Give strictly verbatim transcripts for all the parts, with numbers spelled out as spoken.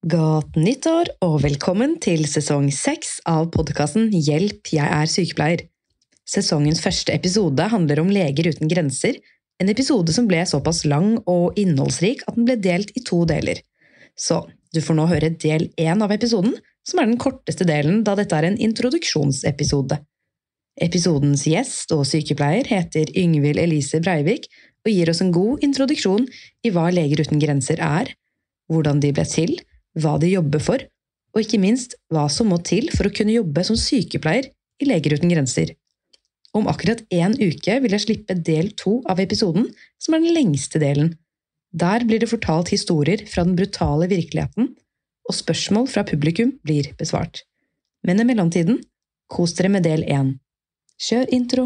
Godt nyttår og velkommen til sesong seks av podcasten Hjelp, jeg er sykepleier. Sesongens første episode handler om Leger uten grenser, en episode som ble såpass lang og innholdsrik at den ble delt i to deler. Så du får nå høre del én av episoden, som er den korteste delen da dette er en introduksjonsepisode. Episodens gjest og sykepleier heter Yngvild Elise Breivik og gir oss en god introduksjon i hva Leger uten grenser er, hvordan de ble til, hva de jobber for, og ikke minst hva som må til for å kunne jobbe som sykepleier i Leger uten grenser. Om akkurat en uke vil jeg slippe del to av episoden, som er den lengste delen. Der blir det fortalt historier fra den brutale virkeligheten, og spørsmål fra publikum blir besvart. Men i mellomtiden, kos dere med del én. Kjør intro!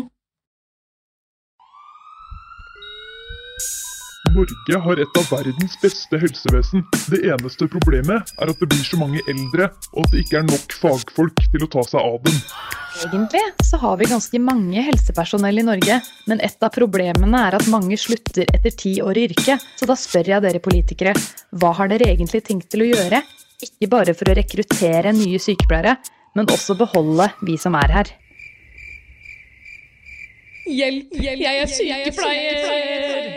Norge har et av verdens beste helsevesen. Det eneste problemet er at det blir så mange eldre, og at det ikke er nok fagfolk til å ta seg av dem. Egentlig så har vi ganske mange helsepersonell i Norge, men et av problemene er at mange slutter etter ti år i yrket. Så da spør jeg dere politikere, hva har dere egentlig tenkt til å gjøre? Ikke bare for å rekruttere nye sykepleiere, men også beholde vi som er her. Hjelp, hjelp, jeg er sykepleier!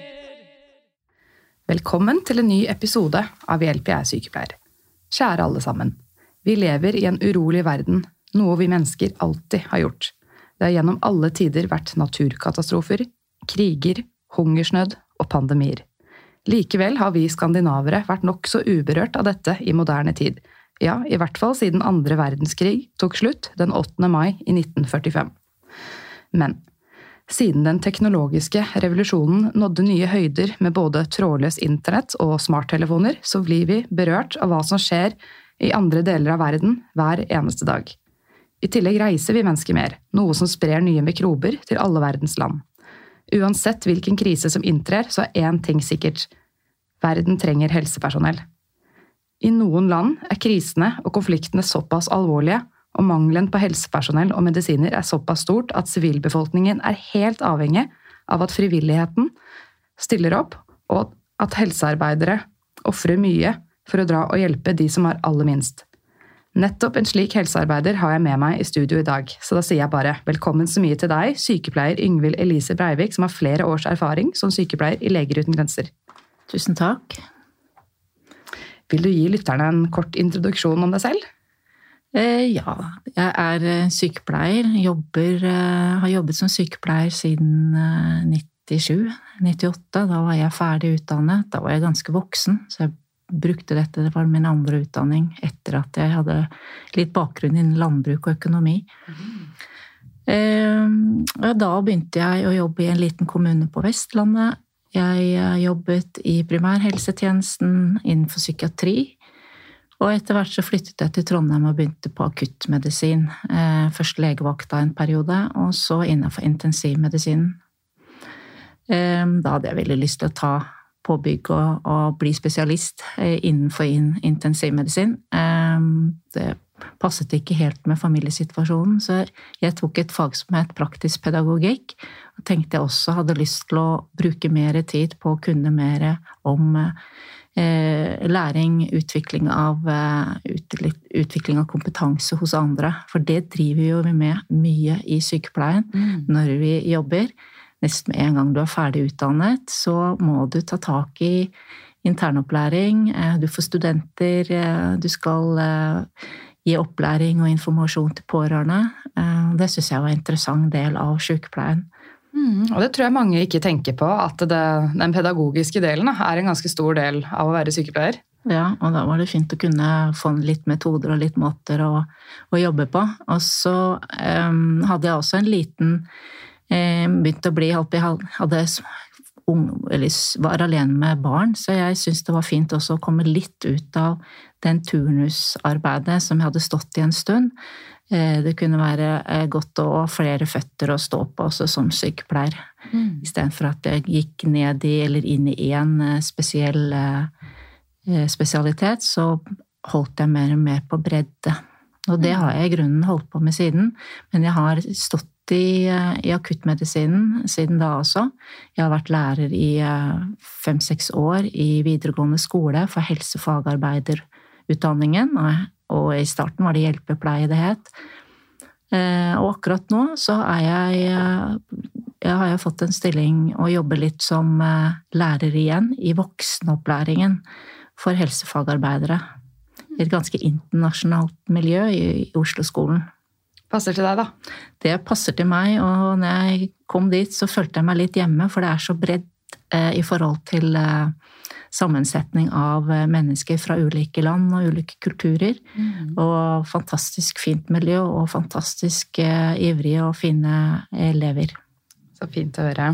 Velkommen til en ny episode av Hjelp, jeg er sykepleier. Kjære alle sammen. Vi lever i en urolig verden, noe vi mennesker alltid har gjort. Det har gjennom alle tider vært naturkatastrofer, kriger, hungersnød og pandemier. Likevel har vi skandinavere vært nok så uberørt av dette i moderne tid. Ja, i hvert fall siden andre verdenskrig tok slutt den åttende mai i nitten førtifem. Men siden den teknologiske revolusjonen nådde nye høyder med både trådløs internett og smarttelefoner, så blir vi berørt av hva som skjer i andre deler av verden hver eneste dag. I tillegg reiser vi mennesker mer, noe som sprer nye mikrober til alle verdens land. Uansett hvilken krise som inntrer, så er én ting sikkert. Verden trenger helsepersonell. I noen land er krisene og konfliktene såpass alvorlige, og mangelen på helsepersonell og medisiner er såpass stort at sivilbefolkningen er helt avhengig av at frivilligheten stiller opp, og at helsearbeidere offrer mye for å dra og hjelpe de som er aller minst. Nettopp en slik helsearbeider har jeg med meg i studio i dag, så da sier jeg bare velkommen så mye til deg, sykepleier Yngvild Elise Breivik, som har flere års erfaring som sykepleier i Leger uten grenser. Tusen takk. Vil du gi lytterne en kort introduksjon om deg selv? Eh, ja, jeg er sykepleier, jobber, eh, har jobbet som sykepleier siden eh, nittisju nittiåtte. Da var jeg ferdig utdannet, da var jeg ganske voksen, så jeg brukte dette, det var min andre utdanning etter at jeg hadde litt bakgrunn innen landbruk og økonomi. Mm. Eh, da begynte jeg å jobbe i en liten kommune på Vestlandet. Jeg eh, jobbet i primærhelsetjenesten innenfor psykiatri. Og etter hvert så flyttet jeg til Trondheim og begynte på akuttmedisin. Først legevakta en periode, og så innenfor intensivmedisin. Da hadde jeg veldig lyst til å ta påbygg og, og bli spesialist innenfor intensivmedisin. Det passet ikke helt med familiesituasjonen, så jeg tok et fag som het praktisk pedagogikk, og tenkte jeg også hadde lyst til å bruke mer tid på å kunne mer om læring, utvikling av, utvikling av kompetanse hos andre. For det driver jo vi med mye i sykepleien mm. når vi jobber. Nesten med en gang du er ferdig utdannet, så må du ta tak i internopplæring. Du får studenter, du skal gi opplæring og informasjon til pårørende. Det synes jeg var en interessant del av sykepleien. Mm, og det tror jeg mange ikke tenker på, at det, den pedagogiske delen er en ganske stor del av å være sykepleier. Ja, og da var det fint å kunne få litt metoder og litt måter å, å jobbe på. Og så um, hadde jeg også en liten, um, begynt å bli, jeg hadde ung, eller var alene med barn, så jeg synes det var fint også å komme litt ut av den turnusarbeidet som jeg hadde stått i en stund. Det kunne være godt å ha flere føtter å stå på også som sykepleier. Mm. I stedet for at jeg gikk ned i eller inn i en spesiell spesialitet, så holdt jeg mer og mer på bredde. Og det har jeg i grunnen holdt på med siden, men jeg har stått i, i akuttmedisinen siden da også. Jeg har vært lærer i fem-seks år i videregående skole for helsefagarbeider utdanningen, og i starten var det hjelpepleie det het. Og akkurat nå så er jeg, jeg har jeg fått en stilling og jobber litt som lærer igjen i voksenopplæringen for helsefagarbeidere. I et ganske internasjonalt miljø i Oslo-skolen. Passer til deg da? Det passer til meg, og når jeg kom dit så følte jeg meg litt hjemme, for det er så bredt eh, i forhold til eh, sammensetning av mennesker fra ulike land og ulike kulturer. Mm. Og fantastisk fint miljø, og fantastisk eh, ivrige og fine elever. Så fint å høre.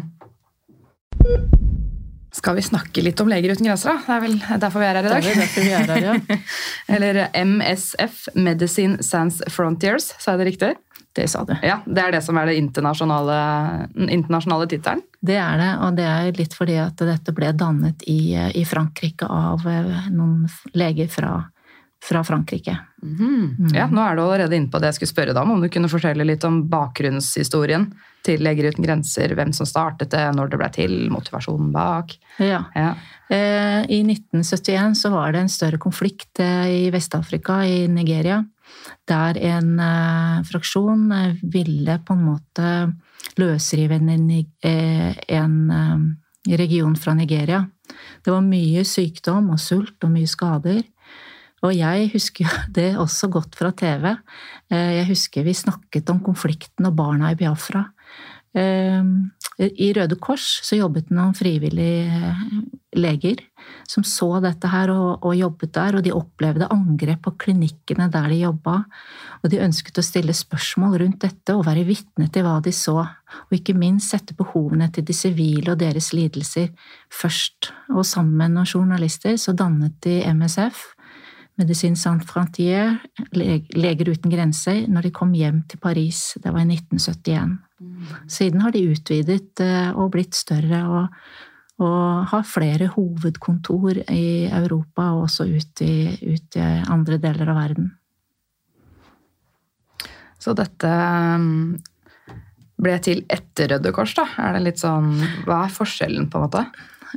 Skal vi snakke litt om Leger uten grenser da? Det er vel derfor vi er her i dag. Det er derfor vi er her, ja. Eller M S F, Medicine Sans Frontiers, sa jeg det riktig? Det sa du. Ja, det er det som er det internasjonale, den internasjonale titelen. Det er det, og det er litt fordi at dette ble dannet i, i Frankrike av noen leger fra, fra Frankrike. Mm-hmm. Mm. Ja, nå er du allerede inne på det jeg skulle spørre deg om, om du kunne fortelle litt om bakgrunnshistorien til Leger uten grenser, hvem som startet det, når det ble til, motivasjonen bak. Ja. Ja. I nitten syttien så var det en større konflikt i Vest-Afrika, i Nigeria, der en fraksjon ville på en måte løsrive en, en region fra Nigeria. Det var mye sykdom og sult og mye skader. Og jeg husker det også godt fra T V. Jeg husker vi snakket om konflikten og barna i Biafra. I Røde Kors så jobbet noen frivillige leger som så dette her og, og jobbet der, og de opplevde angrep på klinikkene der de jobbet, og de ønsket å stille spørsmål rundt dette og være vitne til hva de så, og ikke minst sette behovene til de sivile og deres lidelser først. Og sammen med noen journalister så dannet de M S F, Medicine Sans Frontiers, Leger uten grenser, når de kom hjem til Paris. Det var i nitten syttien. Mm. Siden har de utvidet og blitt større og, og har flere hovedkontor i Europa og også ut i, ut i andre deler av verden. Så dette ble til etter Røde Kors, da? Er det litt sånn, hva er forskjellen på en måte?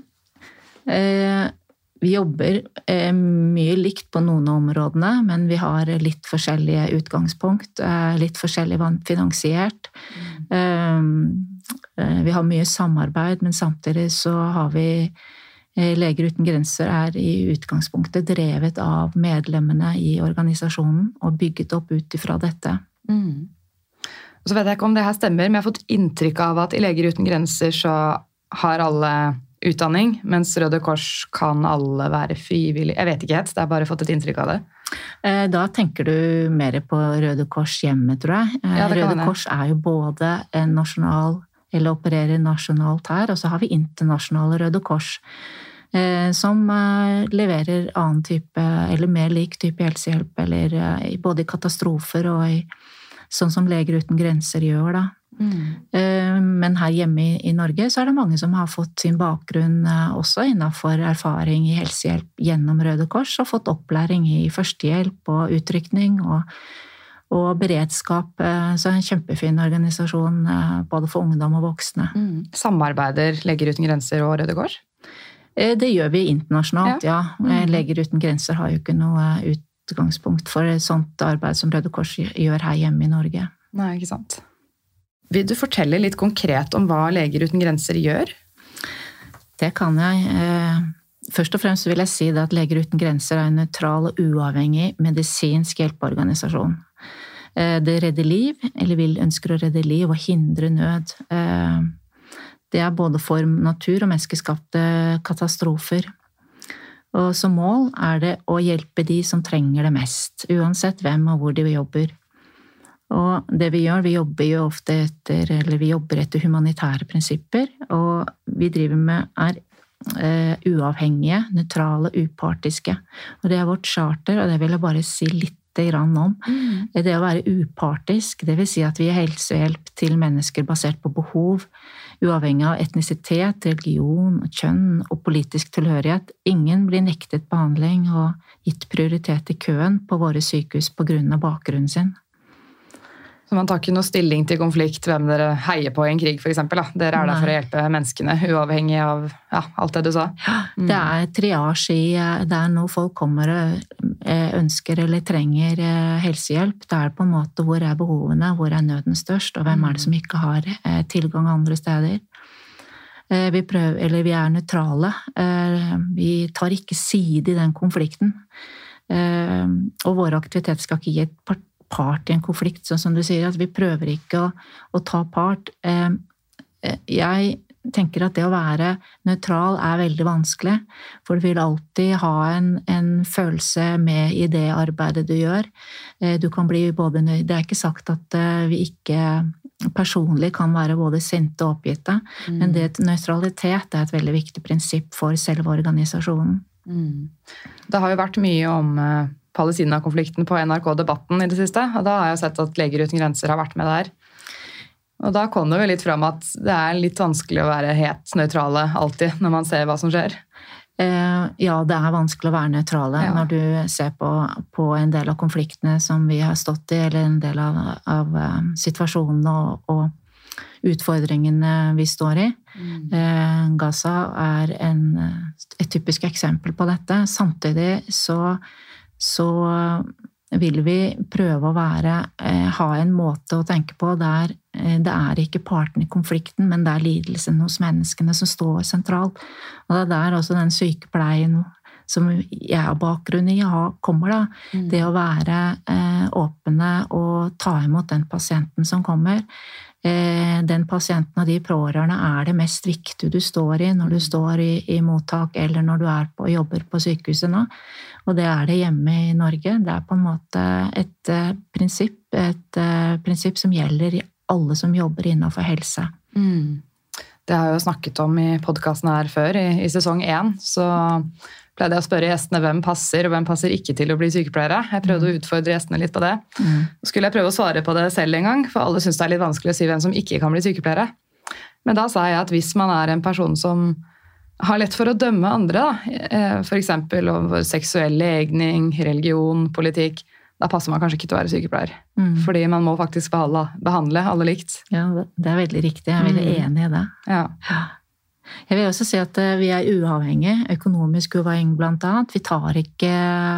Eh, Vi jobber eh, mye likt på noen av områdene, men vi har litt forskjellige utgangspunkt, eh, litt forskjellig finansiert. Mm. Eh, vi har mye samarbeid, men samtidig så har vi eh, Leger uten grenser er i utgangspunktet drevet av medlemmene i organisasjonen og bygget opp ut ifra dette. Mm. Så vet jeg ikke om det her stemmer, men jeg har fått inntrykk av at i Leger uten grenser så har alle utdanning, mens Røde Kors kan alle være frivillige. Jeg vet ikke helt, det har bare fått et inntrykk av det. Da tenker du mer på Røde Kors hjemme, tror jeg. Ja, Røde Kors er jo både en nasjonal, eller opererer nasjonalt her, og så har vi internasjonale Røde Kors, som leverer annen type, eller mer lik type helsehjelp, eller både i katastrofer og i, sånn som Leger uten grenser gjør da. Mm. Men her hjemme i Norge så er det mange som har fått sin bakgrunn også innenfor erfaring i helsehjelp gjennom Røde Kors, og fått opplæring i førstehjelp og utrykning og, og beredskap. Så en kjempefin organisasjon både for ungdom og voksne. Mm. Samarbeider Leger uten grenser og Røde Kors? Det gjør vi internasjonalt, ja. ja. Mm. Leger uten grenser har jo ikke noe utgangspunkt for et sånt arbeid som Røde Kors gjør her hjemme i Norge. Nei, ikke sant. Vil du fortelle litt konkret om hva Leger uten grenser gjør? Det kan jeg. Først og fremst vil jeg si at Leger uten grenser er en nøytral og uavhengig medisinsk hjelpeorganisasjon. Det redder liv, eller vil ønsker å redde liv og hindre nød. Det er både for natur- og menneskeskapte katastrofer. Og som mål er det å hjelpe de som trenger det mest, uansett hvem og hvor de jobber. Og det vi gjør, vi jobber jo ofte etter, eller vi jobber etter humanitære prinsipper, og vi driver med er uh, uavhengige, nøytrale, upartiske. Og det er vårt charter, og det vil jeg bare si litt grann om. Mm. Det å være upartisk, det vil si at vi gir helsehjelp til mennesker basert på behov, uavhengig av etnisitet, religion, kjønn og politisk tilhørighet. Ingen blir nektet behandling og gitt prioritet i køen på våre sykehus på grunn av bakgrunnen sin. Så man tar ikke noe stilling til konflikt, hvem dere heier på i en krig, for eksempel. Da. Dere er der for å hjelpe menneskene, uavhengig av ja, alt det du sa. Mm. Det er triasje i, det er når folk kommer ønsker eller trenger helsehjelp. Det er på en måte hvor er behovene, hvor er nøden størst, og hvem er det som ikke har tilgang andre steder. Vi, prøver, eller vi er nøytrale. Vi tar ikke side i den konflikten. Og vår aktivitet skal ikke gi et part i en konflikt, sånn som du sier, at vi prøver ikke å, å ta part. Jeg tenker at det å være nøytral er veldig vanskelig, for du vil alltid ha en, en følelse med i det arbeidet du gjør. Du kan bli både nøyd. Det er ikke sagt at vi ikke personlig kan være både sinte og oppgitte, mm. men det, nøytralitet er et veldig viktig prinsipp for selve organisasjonen. Mm. Det har jo vært mye om Palestina-konflikten på N R K-debatten i det siste, og da har jeg jo sett at Leger uten grenser har vært med der. Og da kom det jo litt fram at det er litt vanskelig å være helt nøytrale alltid når man ser hva som skjer. Ja, det er vanskelig å være nøytrale ja. Når du ser på, på en del av konfliktene som vi har stått i, eller en del av, av situasjonene og, og utfordringene vi står i. Mm. Gaza er en, et typisk eksempel på dette. Samtidig så, så vil vi prøve å være, ha en måte å tenke på der det er ikke parten i konflikten, men det er lidelsen hos menneskene som står sentralt. Og det er der også den sykepleien som jeg har bakgrunn i, kommer da. Mm. Det å være eh, åpne og ta imot den pasienten som kommer. Eh, den pasienten og de pårørende er det mest viktige du står i når du står i, i mottak, eller når du er på, jobber på sykehuset nå. Og det er det hjemme i Norge. Det er på en måte et uh, prinsipp, et uh, prinsipp som gjelder i alle som jobber innenfor helse. Mm. Det har jeg jo snakket om i podcasten her før, i, i sesong én, så pleide jeg å spørre gjestene hvem passer og hvem passer ikke til å bli sykepleiere. Jeg prøvde mm. å utfordre gjestene litt på det. Mm. Så skulle jeg prøve å svare på det selv en gang, for alle synes det er litt vanskelig å si hvem som ikke kan bli sykepleiere. Men da sa jeg at hvis man er en person som har lett for å dømme andre, da, for eksempel over seksuell legning, religion, politikk, da passer man kanskje ikke til å være sykepleier. Mm. Fordi man må faktisk behandle, behandle alle likt. Ja, det er veldig riktig. Jeg er veldig mm. enig i det. Ja. Jeg vil også si at vi er uavhengige, økonomisk uavhengige blant annet. Vi tar ikke...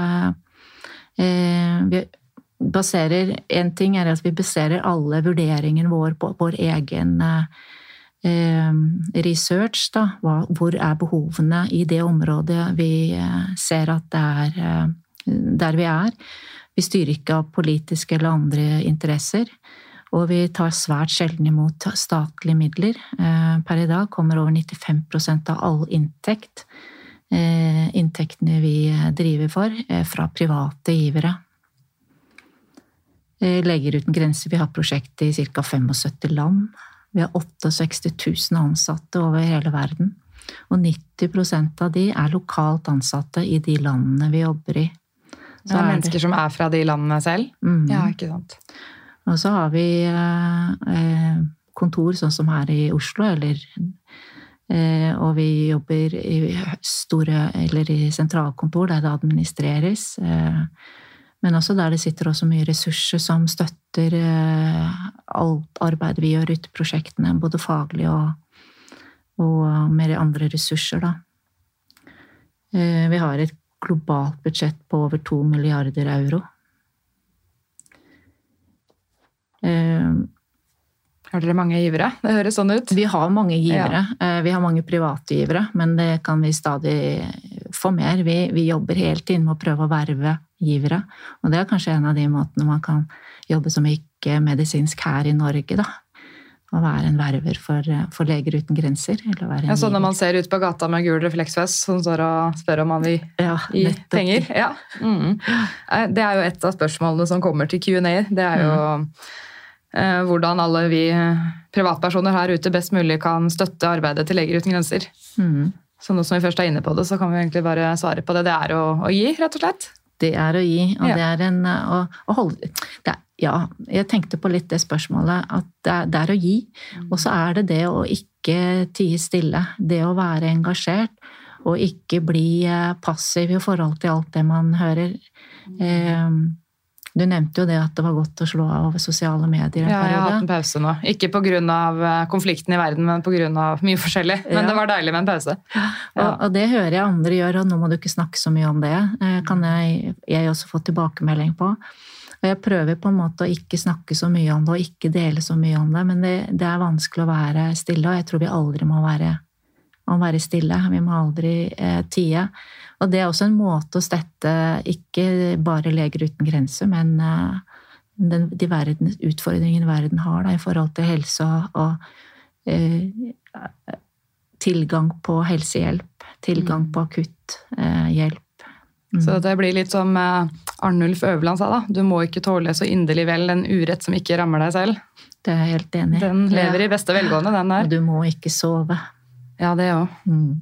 Eh, vi baserer... En ting er at vi baserer alle vurderingen vår på vår egen eh, research. Da. Hvor er behovene i det området vi ser at det er eh, der vi er. Vi styrer ikke av politiske eller andre interesser, og vi tar svært sjelden imot statlige midler. Per i dag kommer over nittifem prosent av all inntekt, inntektene vi driver for, fra private givere. Leger uten grenser, vi har prosjekt i ca. syttifem land. Vi har sekstiåtte tusen ansatte over hele verden, og nitti prosent av de er lokalt ansatte i de landene vi jobber i. Så er mennesker det som er fra de landene selv? Mm. Ja, ikke sant. Og så har vi eh, kontor sånn som her i Oslo, eller, eh, og vi jobber i store, eller i sentralkontor der det administreres, eh, men også der det sitter også mye ressurser som støtter eh, alt arbeidet vi gjør ute i prosjektene, både faglig og, og mer andre ressurser da. Eh, vi har et globalt budsjett på over to milliarder euro. Eh, har dere mange givere? Det høres sånn ut. Vi har mange givere. Ja. Eh, vi har mange private givere, men det kan vi stadig få mer. Vi, vi jobber hele tiden med å prøve å verve givere, og det er kanskje en av de måtene man kan jobbe som ikke-medisinsk her i Norge, da. Å være en verver for, for Leger uten grenser. Eller være en ja, så når man ser ut på gata med gul refleksvest, som står og spør om man vil ja, gi penger. Ja. Mm. Det er jo et av spørsmålene som kommer til Q and A. Det er jo mm. eh, hvordan alle vi privatpersoner her ute best mulig kan støtte arbeidet til Leger uten grenser. Mm. Så nå som vi først er inne på det, så kan vi egentlig bare svare på det. Det er å, å gi, rett og slett. Det er å gi, og ja. det er en å, å holde... Det er, ja, jeg tenkte på litt det spørsmålet, at det er, det er å gi, mm. og så er det det å ikke tie stille, det å være engasjert, og ikke bli passiv i forhold til alt det man hører. Mm. Eh, Du nevnte jo det at det var godt å slå av sosiale medier en Ja, jeg har hatt periode. en pause nå. Ikke på grunn av konflikten i verden, men på grunn av mye forskjellig. Men Ja. det var deilig med en pause. Ja. Og, og det hører jeg andre gjøre, og nå må du ikke snakke så mye om det. Eh, kan jeg, jeg også få tilbakemelding på. Og jeg prøver på en måte å ikke snakke så mye om det, og ikke dele så mye om det, men det, det er vanskelig å være stille, og jeg tror vi aldri må være, må være stille. Vi må aldri eh, tie. Og det er også en måte å stette ikke bare Leger uten grenser, men uh, den, de verden, utfordringene verden har da, i forhold til helse og, og uh, tilgang på helsehjelp, tilgang på akutt uh, hjelp. Mm. Så det blir litt som uh, Arnulf Øverland sa da, du må ikke tåle så inderlig vel en urett som ikke rammer deg selv. Det er jeg helt enig. Den lever i beste velgående, den der. Og du må ikke sove. Ja, det også. Mm.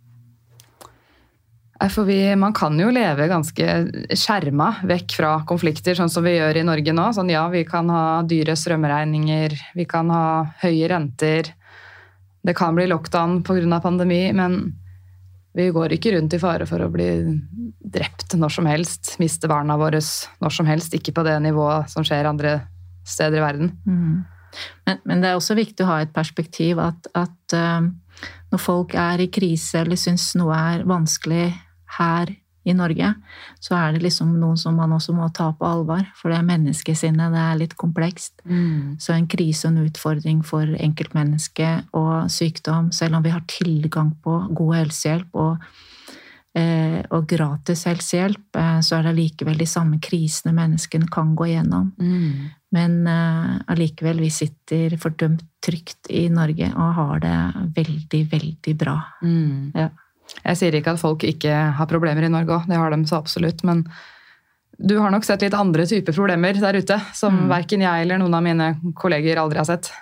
For vi, man kan jo leve ganske skjerma vekk fra konflikter, sånn som vi gjør i Norge nå. Sånn, ja, vi kan ha dyre strømregninger, vi kan ha høye renter, det kan bli lockdown på grunn av pandemi, men vi går ikke rundt i fare for å bli drept når som helst, miste barna våre når som helst, ikke på det nivået som skjer andre steder i verden. Mm. Men, men det er også viktig å ha et perspektiv at, at uh, når folk er i krise eller synes noe er vanskelig her i Norge, så er det liksom noen som man også må ta på alvor, for det er menneskesinnet, det er litt komplekst. Mm. Så en krise og en utfordring for enkeltmenneske og sykdom, selv om vi har tilgang på god helsehjelp og, eh, og gratis helsehjelp, eh, så er det likevel de samme krisene menneskene kan gå gjennom. Mm. Men eh, allikevel, vi sitter fordømt trygt i Norge og har det veldig, veldig bra. Mm. Ja. Jeg sier ikke at folk ikke har problemer i Norge også, det har de så absolutt, men du har nok sett litt andre typer problemer der ute, som mm. hverken jeg eller noen av mine kolleger aldri har sett.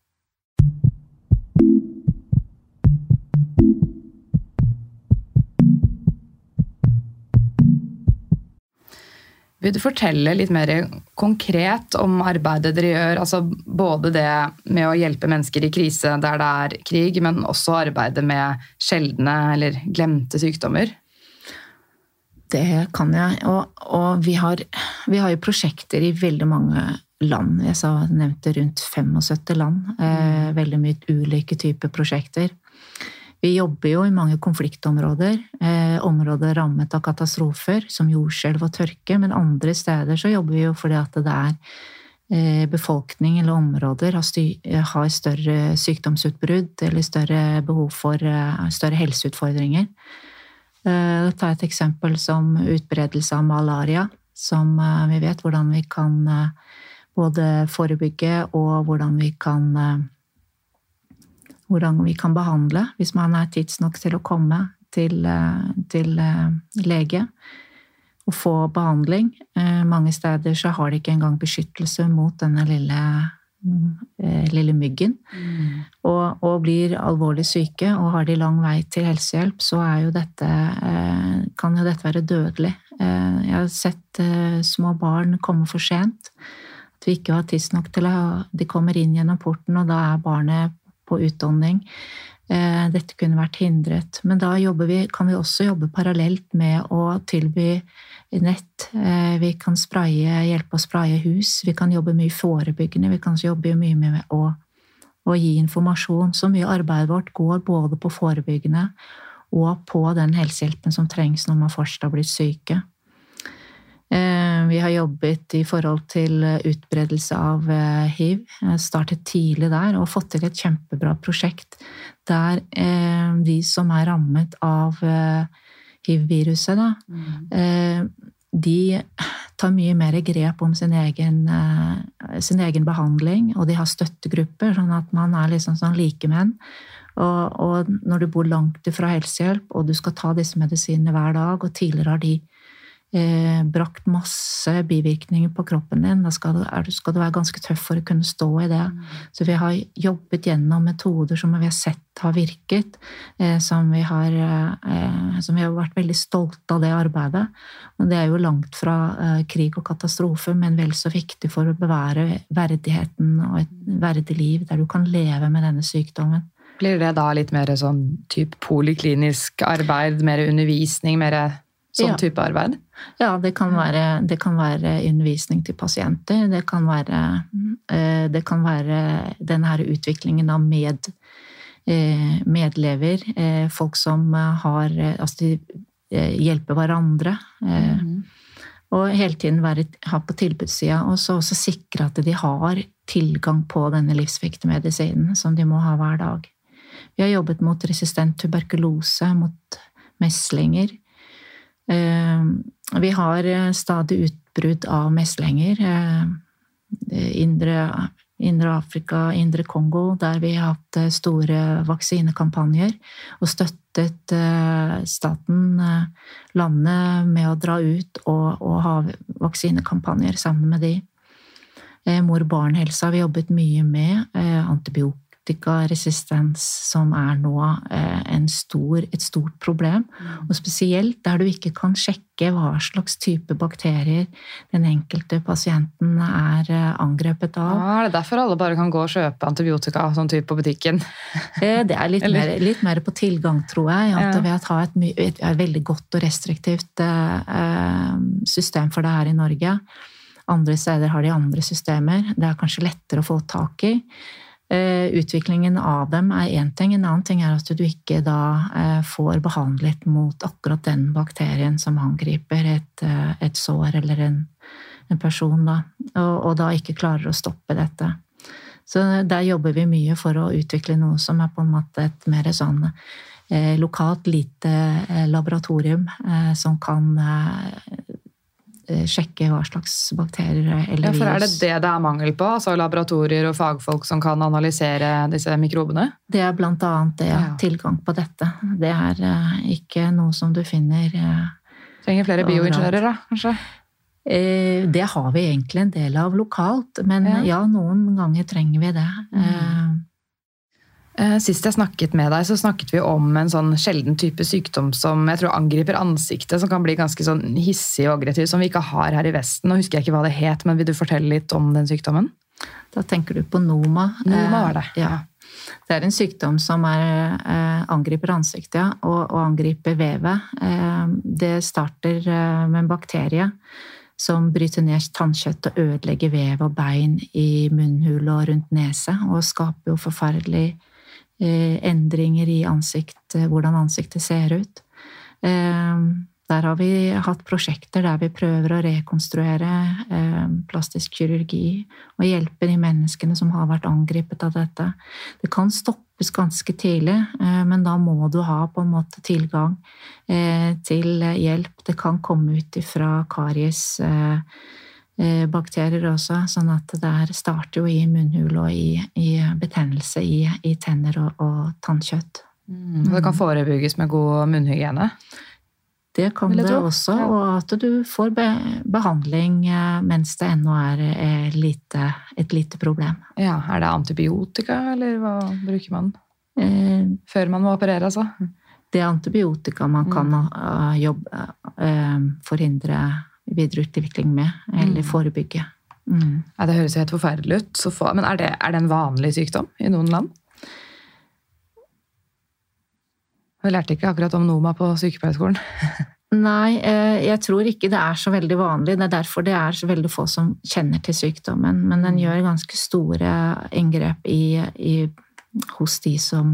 Vil du fortelle litt mer konkret om arbeidet dere gjør, altså både det med å hjelpe mennesker i krise der det er krig, men også arbeidet med sjeldne eller glemte sykdommer? Det kan jeg, og, og vi, har, vi har jo prosjekter i veldig mange land. Jeg sa, nevnte rundt syttifem land, eh, veldig mye ulike typer prosjekter. Vi jobber jo i mange konfliktområder, eh, områder rammet av katastrofer, som jordskjelv og tørke, men andre steder så jobber vi jo fordi at det er eh, befolkning eller områder har, styr, har større sykdomsutbrudd eller større behov for eh, større helseutfordringer. Eh, ta et eksempel som utbredelse av malaria, som eh, vi vet hvordan vi kan eh, både forebygge og hvordan vi kan eh, hvordan vi kan behandle hvis man er tidsnok til å komme til, til lege og få behandling. Mange steder så har de ikke engang beskyttelse mot denne lille, lille myggen. Mm. Og, og blir alvorlig syke, og har de lang vei til helsehjelp, så er jo dette, kan jo dette være dødelig. Jeg har sett små barn komme for sent, at vi ikke har tidsnok til å de kommer inn gjennom porten, og da er barnet på utdanning. Dette kunne vært hindret. Men da jobber vi, kan vi også jobbe parallelt med å tilby nett. Vi kan spraye, hjelpe å spraye hus. Vi kan jobbe mye forebyggende. Vi kan jobbe mye med å, å gi informasjon. Så mye arbeidet vårt går både på forebyggende og på den helsehjelpen som trengs når man først har blitt syke. Vi har jobbet i forhold til utbredelse av hiv, startet tidlig der og fått til et kjempebra prosjekt der de som er rammet av hiv-viruset, da, mm. de tar mye mer grep om sin egen, sin egen behandling, og de har støttegrupper, sånn at man er liksom sånn likemenn. Og, og når du bor langt fra helsehjelp, og du skal ta disse medisinene hver dag, og tidligere har de Eh, brakt masse bivirkninger på kroppen din, da skal du, er, skal du være ganske tøff for å kunne stå i det. Mm. Så vi har jobbet gjennom metoder som vi har sett har virket, eh, som, vi har, eh, som vi har vært veldig stolte av det arbeidet. Og det er jo langt fra eh, krig og katastrofe, men vel så viktig for å bevare verdigheten og et verdig liv der du kan leve med denne sykdommen. Blir det da litt mer sånn typ poliklinisk arbeid, mer undervisning, mer sånn Ja. type arbeid? Ja, det kan være, det kan være undervisning til pasienter, det kan være, eh, det kan være denne her utviklingen av med, eh, medlever, eh, folk som har, altså de eh, hjelper hverandre, eh, Mhm. og hele tiden være, ha på tilbudssida, og så også sikre at de har tilgang på denne livsviktige medisinen som de må ha hver dag. Vi har jobbet mot resistent tuberkulose, mot meslinger. Vi har stadig utbrudd av meslinger. Indre, Indre Afrika, Indre Kongo, der vi har hatt store vaksinekampanjer og støttet staten, landet med å dra ut og, og ha vaksinekampanjer sammen med de. Mor-barn-helse har vi jobbet mye med, antibiotikaresistens som er nå en stor, et stort problem, og spesielt der du ikke kan sjekke hva slags type bakterier den enkelte pasienten er angrepet av. Ah, er det derfor alle bare kan gå og kjøpe antibiotika sånn type på butikken? Det er litt, mer, litt mer på tilgang, tror jeg, at Ja. ved å ha et, et, et veldig godt og restriktivt eh, system for det her i Norge. Andre steder har de andre systemer. Det er kanskje lettere å få tak i. Eh, utviklingen av dem er en ting. En annen ting er at du ikke da eh, får behandlet mot akkurat den bakterien som angriper et, eh, et sår eller en, en person, da. Og, og da ikke klarer å stoppe dette. Så der jobber vi mye for å utvikle noe som er på en måte et mer sånn eh, lokalt lite eh, laboratorium eh, som kan eh, sjekke hva slags bakterier eller Ja, for er det virus. det det er mangel på? Altså laboratorier og fagfolk som kan analysere disse mikrobene? Det er blant annet det, Ja. tilgang på dette. Det er eh, ikke noe som du finner eh, Trenger flere Overalt. bioingeniører da, kanskje? eh, Det har vi egentlig en del av lokalt, men Ja. ja, noen ganger trenger vi det. Eh, Eh, Sist jeg snakket med deg, så snakket vi om en sånn sjelden type sykdom som jeg tror angriper ansiktet, som kan bli ganske sånn hissig og aggressiv, som vi ikke har her i Vesten. Nå husker jeg ikke hva det het, men vil du fortelle litt om den sykdommen? Da tenker du på Noma. Noma var det. Eh, ja. Det er en sykdom som er, eh, angriper ansiktet, ja, og, og angriper vevet. Eh, det starter eh, med en bakterie som bryter ned tannkjøtt og ødelegger vev og bein i munnhule og rundt nese, og skaper jo forferdelig eh, endringer i ansikt, hvordan ansiktet ser ut. Eh, Der har vi hatt prosjekter der vi prøver å rekonstruere eh, plastisk kirurgi og hjelpe de menneskene som har vært angrepet av dette. Det kan stoppes ganske tidlig, eh, men da må du ha på en måte tilgang eh, til hjelp. Det kan komme ut fra karies eh, bakterier også, sånn at det der starter jo i munnhul og i, i betennelse i, i tenner og, og tannkjøtt. Mm. Det kan forebygges med god munnhygiene? Det kan Vil jeg det tro. også, Ja. og at du får be behandling eh, mens det ennå er eh, lite, et lite problem. Ja, er det antibiotika, eller hva bruker man? Eh, Før man må operere, altså? Det er antibiotika man kan eh, jobbe, eh, forhindre videreutvikling med, eller Mm. forebygge. Mm. Ja, det høres jo helt forferdelig ut. Så få, men er det, er det en vanlig sykdom i noen land? Vi lærte ikke akkurat om Noma på sykepleierskolen. Nei, eh, jeg tror ikke det er så veldig vanlig. Det er derfor det er så veldig få som kjenner til sykdommen. Men den gjør ganske store inngrep i, i, hos de som,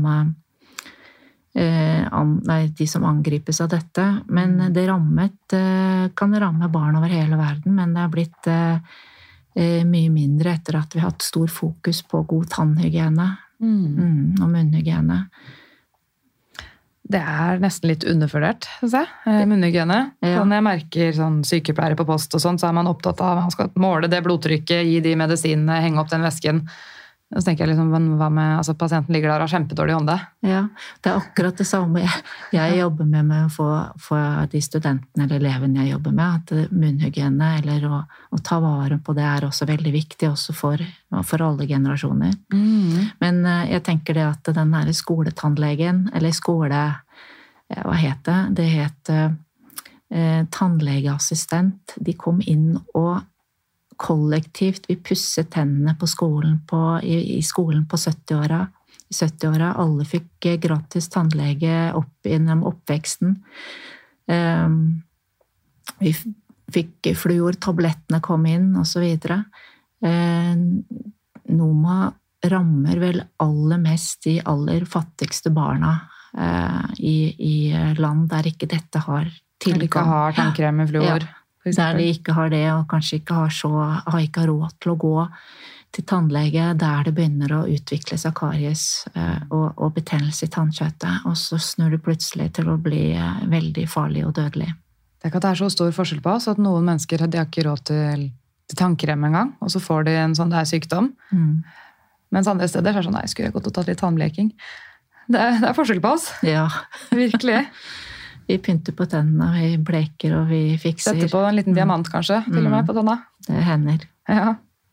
eh, an, nei, de som angripes av dette. Men det rammet, eh, kan ramme barn over hele verden, men det er blitt eh, mye mindre etter at vi har hatt stor fokus på god tannhygiene mm, og munnhygiene. Det er nesten litt undervurdert, synes jeg, eh, munnhygiene. Ja. Sånn jeg merker sånn sykepleiere på post og sånn, så er man opptatt av at man skal måle det blodtrykket, gi de medisinene, henge opp den væsken. Og så tenker jeg liksom, hva med, altså pasienten ligger der og har kjempedårlig hånde. Ja, det er akkurat det samme jeg, jeg jobber med med å få, få de studentene eller elevene jeg jobber med, at munnhygiene eller å, å ta vare på det er også veldig viktig, også for, for alle generasjoner. Mm. Men jeg tenker det at den der skoletannlegen, eller skole, hva het det? Det het eh, tannlegeassistent. De kom inn og kollektivt, vi pusset tennene på skolen på, i, i skolen på syttiåra. I syttiåra, alle fikk gratis tannlege opp gjennom oppveksten. Um, vi fikk fluortablettene kom inn, og så videre. Eh, Noma rammer vel aller mest de aller fattigste barna eh, i, i land der ikke dette har tilgang. Der ikke har tannkrem med fluor. Ja, der de ikke har det, og kanskje ikke har, så, har ikke råd til å gå til tannlege, der det begynner å utvikle seg karies eh, og, og betennelse i tannkjøttet, og så snur det plutselig til å bli eh, veldig farlig og dødelig. Det er ikke at det er så stor forskjell på oss, at noen mennesker de har ikke råd til, til tannkrem en gang, og så får de en sånn der sykdom. Mm. Mens andre steder så er det sånn, nei, skulle jeg gått og tatt litt tannbleking. Det er, det er forskjell på oss. Ja. Virkelig. Vi pynter på tennene, vi bleker og vi fikser. Setter på en liten diamant kanskje, mm. til og med på tenna. Det hender. Ja.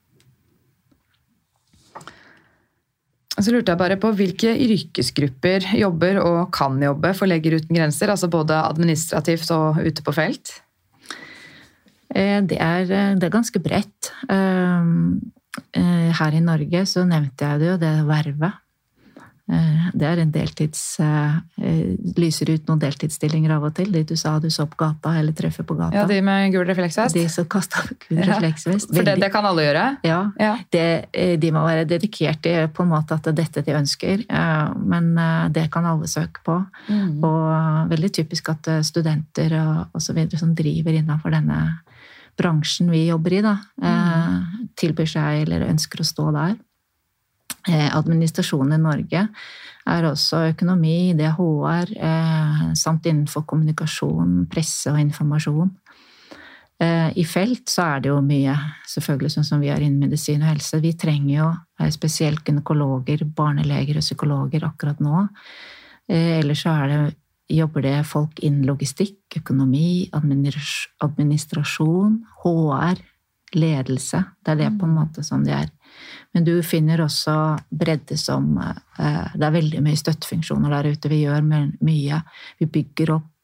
Så lurte jeg bare på hvilke yrkesgrupper jobber og kan jobbe for Leger uten grenser, altså både administrativt og ute på felt? Det er, det er ganske bredt. Her i Norge så nevnte jeg det jo, det vervet. Det er en deltids... lyser ut noen deltidsstillinger av og til, de du sa du så på gata eller treffer på gata. Ja, de med gul refleksvest. De som kastet gul refleksvest. For det, det kan alle gjøre? Ja, ja. Det, de må være dedikert i på en måte at det er dette de ønsker, men det kan alle søke på. Mm. Og veldig typisk at studenter og, og så videre som driver innenfor denne bransjen vi jobber i, da, mm. tilbyr seg eller ønsker å stå der. Administrasjonen i Norge er også økonomi, D H R, eh, samt innenfor kommunikasjon, presse og informasjon. Eh, I felt så er det jo mye, selvfølgelig sånn som vi er innen medisin og helse. Vi trenger jo eh, spesielt gynekologer, barneleger og psykologer akkurat nå. Eh, ellers så er det, jobber det folk innen logistikk, økonomi, administrasjon, H R, ledelse. Det er det på en måte som det er. Men du finner også bredde som, det er veldig mye støttefunksjoner der ute. Vi gjør mye. Vi bygger opp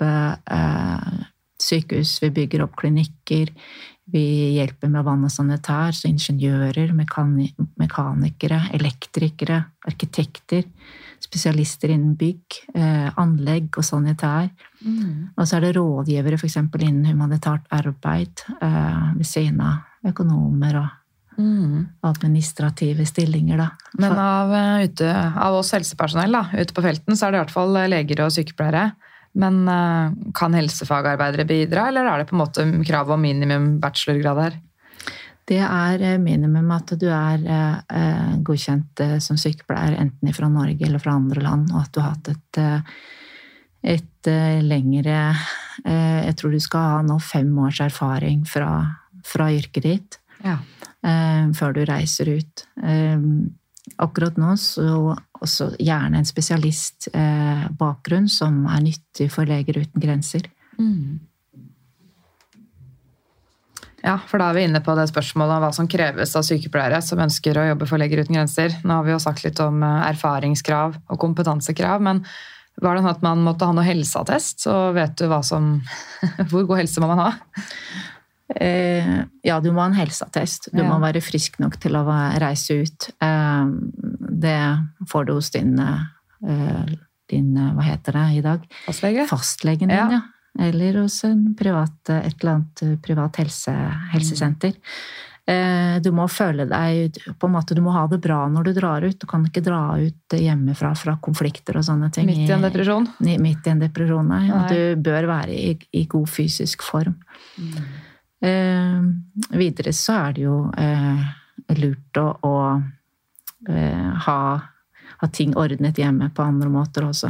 sykehus, vi bygger opp klinikker, vi hjelper med vann og sanitær, så ingeniører, mekanikere, elektrikere, arkitekter, spesialister innen bygg, anlegg og sanitær. Mm. Og så er det rådgivere for eksempel innen humanitært arbeid, ved siden av økonomer og Mm. administrative stillinger, da. Men av, ute, av oss helsepersonell da, ute på felten, så er det i hvert fall leger og sykepleiere. Men kan helsefagarbeidere bidra, eller er det på en måte krav om minimum bachelorgrad her? Det er minimum at du er eh, godkjent som sykepleier, enten fra Norge eller fra andre land, og at du har hatt et, et lengre, eh, jeg tror du skal ha nå fem års erfaring fra, fra yrket ditt. Ja. Før du reiser ut. Akkurat nå så også gjerne en spesialistbakgrunn som er nyttig for Leger uten grenser. Mm. Ja, for da er vi inne på det spørsmålet om hva som kreves av sykepleiere som ønsker å jobbe for Leger uten grenser. Nå har vi jo sagt litt om erfaringskrav og kompetansekrav, men var det sånn at man måtte ha noe helseattest, så vet du hva som, hvor god helse må man ha? Ja, du må ha en helseattest. Du ja. må være frisk nok til å reise ut. Det får du hos din, din hva heter det i dag? Fastlege? Fastlegen din, ja. ja. Eller hos en privat, et eller annet privat helse, helsesenter. Du må føle deg, på en måte, du må ha det bra når du drar ut. Du kan ikke dra ut hjemmefra fra konflikter og sånne ting. Midt i en depresjon? Midt i en depresjon, nei. Og du bør være i, i god fysisk form. Mm. Eh, videre så er det jo eh, lurt å, å eh, ha, ha ting ordnet hjemme på andre måter også.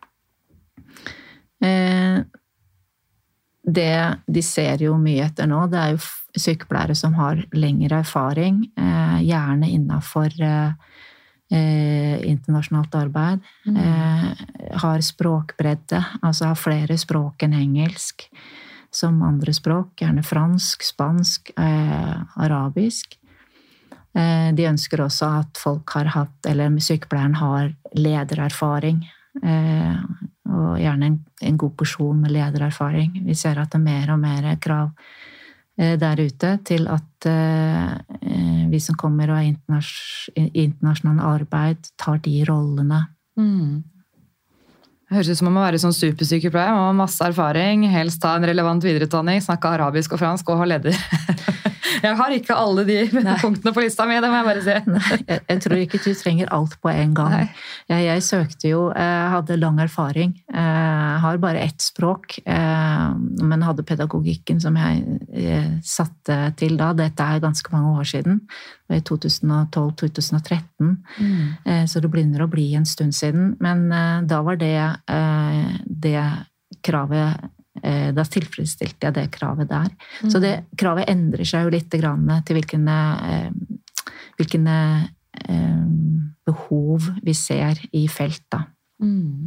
Eh, det de ser jo mye etter nå, det er jo sykepleiere som har lengre erfaring, eh, gjerne innenfor eh, internasjonalt arbeid, mm. eh, har språkbredde, altså har flere språk enn engelsk, som andre språk, gjerne fransk, spansk, eh, arabisk. Eh, de ønsker også at folk har hatt, eller sykepleieren har ledererfaring, eh, og gjerne en, en god porsjon med ledererfaring. Vi ser at det er mer og mer krav eh, der ute til at eh, vi som kommer og er internasjonal arbeid, tar de rollene. Mm. Høres ut som man må være sånn supersykepleier, man har masse erfaring, helst ta en relevant videreutdanning, snakke arabisk og fransk og ha leder. Jeg har ikke alle de Nei. punktene på lista mi, det må jeg bare si. Nei, jeg, jeg tror ikke du trenger alt på en gang. Jeg, jeg søkte jo, jeg hadde lang erfaring, jeg har bare ett språk, men hadde pedagogikken som jeg, jeg satte til da. Dette er ganske mange år siden, det var i to tusen og tolv til to tusen og tretten, mm. så det begynner å bli en stund siden. Men da var det, det kravet da tilfredsstilte jeg det kravet der. Mm. Så det kravet endrer seg jo litt grann til hvilke, hvilke behov vi ser i felt da. Mm.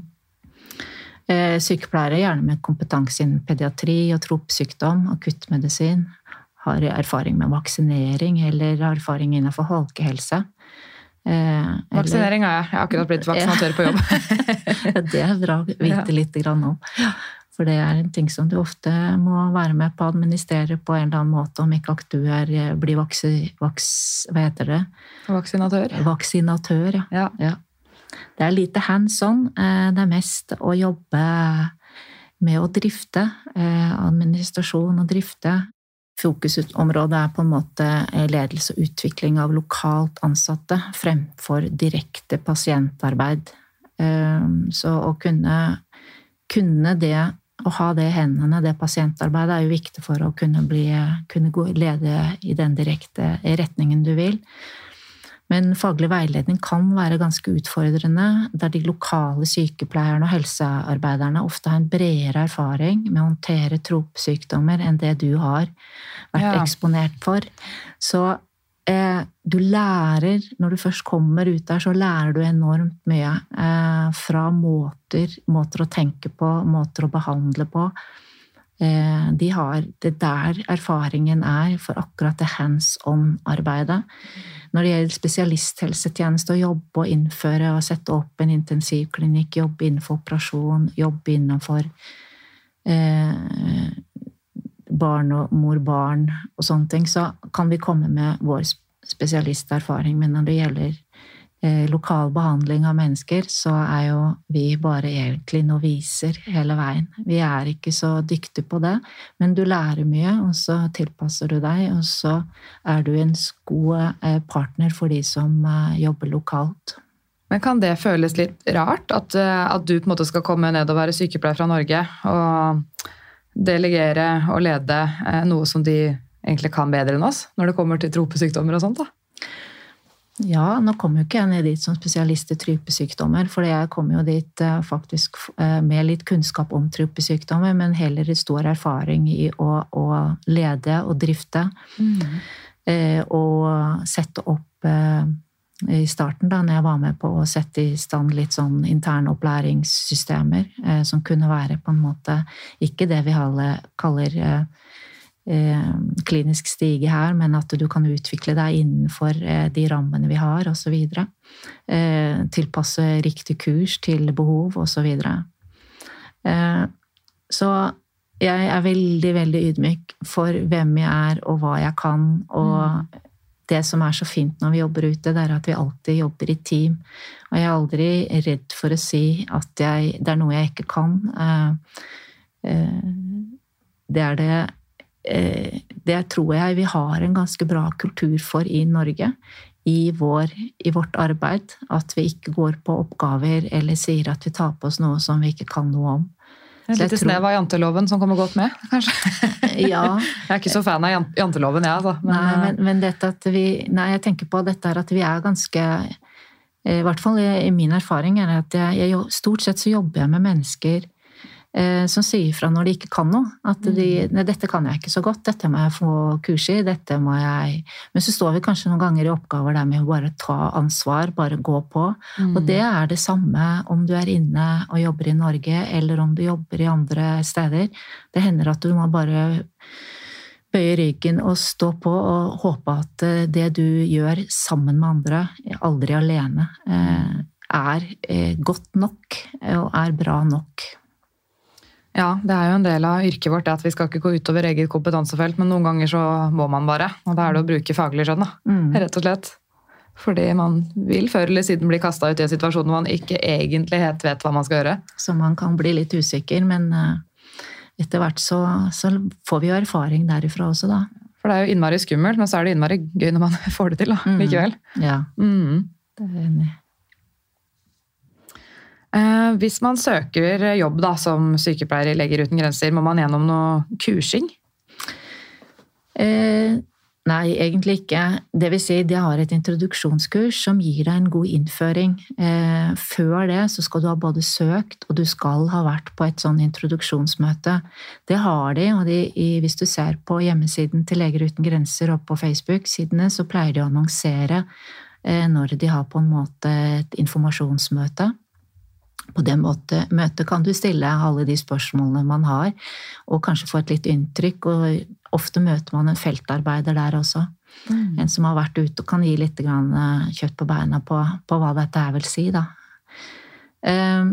Sykepleiere gjerne med kompetanse innen pediatri og tropsykdom, akuttmedisin, har erfaring med vaksinering eller erfaring innenfor folkehelse. Eh, vaksinering har jeg. Jeg har akkurat blitt vaksinatør på jobb. Det er bra å vite litt grann om. For det er en ting som du ofte må være med på å administrere på en eller annen måte, om ikke at du er, blir vaksi, vaks, hva heter det? Vaksinatør. Vaksinatør, ja. ja. ja. Det er lite hands-on. Det er mest å jobbe med å drifte, administrasjon og drifte. Fokusområdet er på en måte ledelse og utvikling av lokalt ansatte fremfor direkte pasientarbeid. Så å kunne, kunne det å ha det i hendene, det pasientarbeidet, er jo viktig for å kunne, bli, kunne gå, lede i den direkte retningen du vil. Men faglig veiledning kan være ganske utfordrende, der de lokale sykepleierne og helsearbeiderne ofte har en bredere erfaring med å håndtere tropsykdommer enn det du har vært ja. eksponert for. Så eh, du lærer, når du først kommer ut der, så lærer du enormt mye eh, fra måter, måter å tenke på, måter å behandle på. Eh, de har det der erfaringen er for akkurat det hands-on-arbeidet. Når det gjelder spesialisthelsetjeneste, å jobbe og innføre og sette opp en intensivklinikk, jobbe innenfor operasjon, jobbe innenfor eh, barn og mor-barn og sånne ting, så kan vi komme med vår spesialisterfaring. Men når det gjelder eh, lokal behandling av mennesker, så er jo vi bare egentlig noviser hele veien. Vi er ikke så dyktige på det, men du lærer mye, og så tilpasser du deg, og så er du en god eh, partner for de som eh, jobber lokalt. Men kan det føles litt rart, at, at du på en måte skal komme ned og være sykepleier fra Norge, og delegere og lede eh, noe som de egentlig kan bedre enn oss, når det kommer til tropesykdommer og sånt da? Ja, nå kommer jo ikke jeg ned dit som spesialist i tropesykdommer, for jeg kommer jo dit uh, faktisk uh, med litt kunnskap om tropesykdommer, men heller i stor erfaring i å, å lede og drifte, mm. uh, og sette opp uh, i starten da, når jeg var med på å sette i stand litt sånn interne opplæringssystemer, uh, som kunne være på en måte ikke det vi kaller uh, klinisk stige her, men at du kan utvikle deg innenfor de rammene vi har, og så videre. Tilpasse riktig kurs til behov, og så videre. Så jeg er veldig, veldig ydmyk for hvem jeg er, og hva jeg kan, og mm. det som er så fint når vi jobber ute, det er at vi alltid jobber i team. Og jeg er aldri redd for å si at jeg, det er noe jeg ikke kan. Det er det Det tror jeg vi har en ganske bra kultur for i Norge, i, vår, i vårt arbeid, at vi ikke går på oppgaver eller sier at vi tar på oss noe som vi ikke kan noe om. Et lite snev av janteloven som kommer godt med, kanskje? Ja. Jeg er ikke så fan av janteloven, jeg, altså. Men, nei, men, men dette at vi, nei, jeg tenker på dette er at vi er ganske, i hvert fall i, i min erfaring, er at jeg, jeg, stort sett så jobber jeg med mennesker som sier fra når de ikke kan noe, at de, nei, dette kan jeg ikke så godt, dette må jeg få kurs i, dette må jeg, men så står vi kanskje noen ganger i oppgaver der med å bare ta ansvar, bare gå på, mm. og det er det samme om du er inne og jobber i Norge, eller om du jobber i andre steder. Det hender at du må bare bøye ryggen og stå på og håpe at det du gjør sammen med andre, aldri alene, er godt nok og er bra nok. Ja, det er jo en del av yrket vårt at vi skal ikke gå utover eget kompetansefelt, men noen ganger så må man bare, og da er det å bruke faglig skjønn, mm. rett og slett. Fordi man vil før eller siden bli kastet ut i en situasjon hvor man ikke egentlig helt vet hva man skal gjøre. Så man kan bli litt usikker, men etter hvert så, så får vi jo erfaring derifra også da. For det er jo innmari skummelt, men så er det innmari gøy når man får det til da, mm. likevel. Ja, mm. det er enig. Eh, hvis man søker jobb da, som sykepleier i Leger uten grenser, må man gjennom noe kursing? Eh, nei, egentlig ikke. Det vil si, de har et introduksjonskurs som gir deg en god innføring. Eh, før det så skal du ha både søkt, og du skal ha vært på et sånn introduksjonsmøte. Det har de, og de, hvis du ser på hjemmesiden til Leger uten grenser og på Facebook-sidene, så pleier de å annonsere eh, når de har på en måte et informasjonsmøte. På det møtet kan du stille alle de spørsmålene man har, og kanskje få et litt inntrykk, og ofte møter man en feltarbeider der også. Mm. En som har vært ute og kan gi litt kjøtt på beina på, på hva dette er vil si. Da. Eh,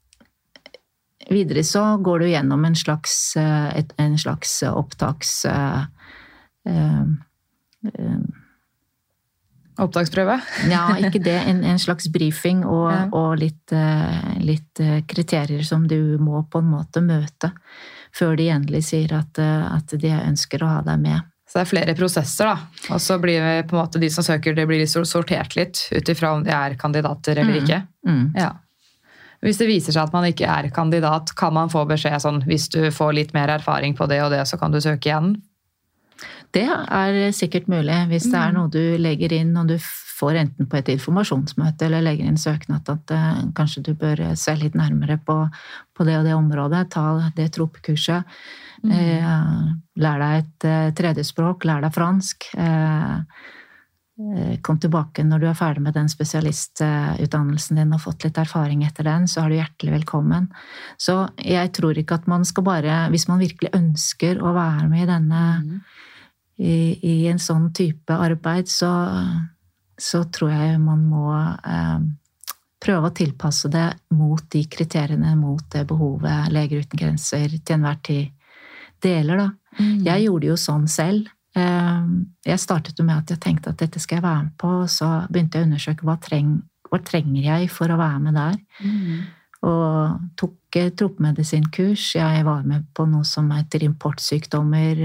videre så går du gjennom en slags, et, en slags opptaks... Eh, eh, Opptaksprøve? Ja, ikke det. En, en slags briefing og, ja. og litt, litt kriterier som du må på en måte møte før de endelig sier at, at de ønsker å ha deg med. Så det er flere prosesser da, og så blir det på en måte de som søker, det blir litt sortert litt utifra om de er kandidater eller mm. ikke. Mm. Ja. Hvis det viser seg at man ikke er kandidat, kan man få beskjed sånn, hvis du får litt mer erfaring på det og det, så kan du søke igjen? Det er sikkert mulig, hvis det er noe du legger inn, og du får enten på et informasjonsmøte eller legger inn søknad at uh, kanskje du bør se litt nærmere på, på det og det området, ta det tropekurset, mm. uh, lær deg et uh, tredje språk, lær deg fransk, uh, uh, kom tilbake når du er ferdig med den spesialistutdannelsen din og fått litt erfaring etter den, så er du hjertelig velkommen. Så jeg tror ikke at man skal bare, hvis man virkelig ønsker å være med i denne mm. I, i en sånn type arbeid, så, så tror jeg man må eh, prøve å tilpasse det mot de kriteriene, mot det behovet Leger uten grenser til enhver tid deler. Da. Mm. Jeg gjorde jo sånn selv. Eh, jeg startet med at jeg tenkte at dette skal jeg være med på, så begynte jeg å undersøke hva, treng, hva trenger jeg for å være med der. Mm. Og tok tropemedisinkurs. Jeg var med på noe som heter importsykdommer,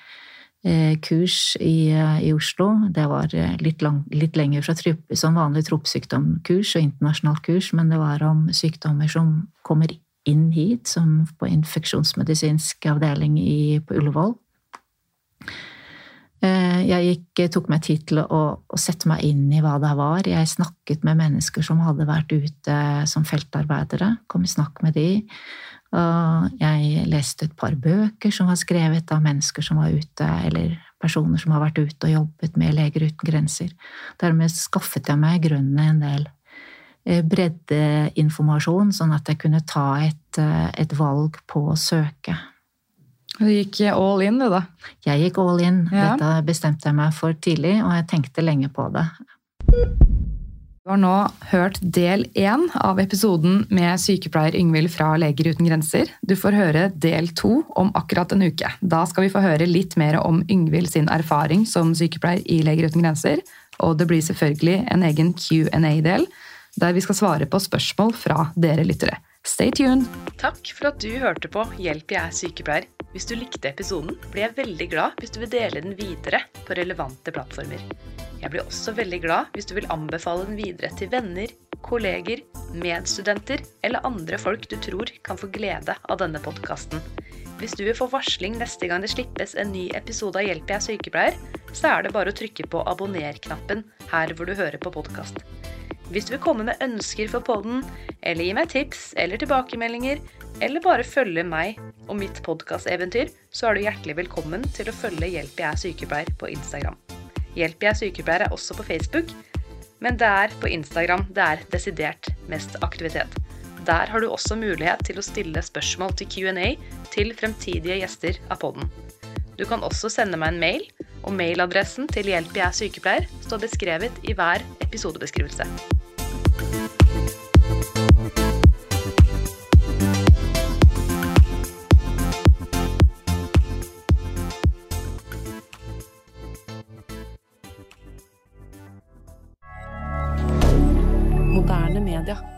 kurs i, i Oslo. Det var litt, lang, litt lenger fra trup, som vanlig tropesykdomkurs og internasjonalt kurs, men det var om sykdommer som kommer inn hit, som på infeksjonsmedisinsk avdeling i, på Ullevål. Jeg gikk, tok meg tid til å, å sette meg inn i hva det var. Jeg snakket med mennesker som hadde vært ute som feltarbeidere, kom i snakk med de. Og jeg leste et par bøker som var skrevet av mennesker som var ute, eller personer som har vært ute og jobbet med Leger uten grenser. Dermed skaffet jeg meg i grunnen en del breddeinformasjon, sånn at jeg kunne ta et, et valg på å søke. Du gikk all in, du da? Jeg gikk all in. Ja. Dette bestemte jeg meg for tidlig, og jeg tenkte lenge på det. Du har nå hørt del én av episoden med sykepleier Yngvild fra Leger uten grenser. Du får høre del to om akkurat en uke. Da skal vi få høre litt mer om Yngvild sin erfaring som sykepleier i Leger uten grenser, og det blir selvfølgelig en egen Q and A-del, der vi skal svare på spørsmål fra dere lyttere. Stay tuned! Takk for at du hørte på Hjelp, jeg er sykepleier. Hvis du likte episoden, blir jeg veldig glad hvis du vil dele den videre på relevante plattformer. Jeg blir også veldig glad hvis du vil anbefale den videre til venner, kolleger, medstudenter eller andre folk du tror kan få glede av denne podcasten. Hvis du vil få varsling neste gang det slippes en ny episode av Hjelp, jeg er sykepleier, så er det bare å trykke på abonner-knappen her hvor du hører på podcast. Hvis du vil komme med ønsker for podden, eller gi meg tips eller tilbakemeldinger, eller bare følge meg og mitt podcast-eventyr, så er du hjertelig velkommen til å følge Hjelp, jeg er sykepleier på Instagram. Hjelp, jeg er sykepleier er også på Facebook, men det er på Instagram det er desidert mest aktivitet. Der har du også mulighet til å stille spørsmål til Q and A til fremtidige gjester av podden. Du kan også sende meg en mail, og mailadressen til Hjelp, jeg er sykepleier står beskrevet i hver episodebeskrivelse. moderne media.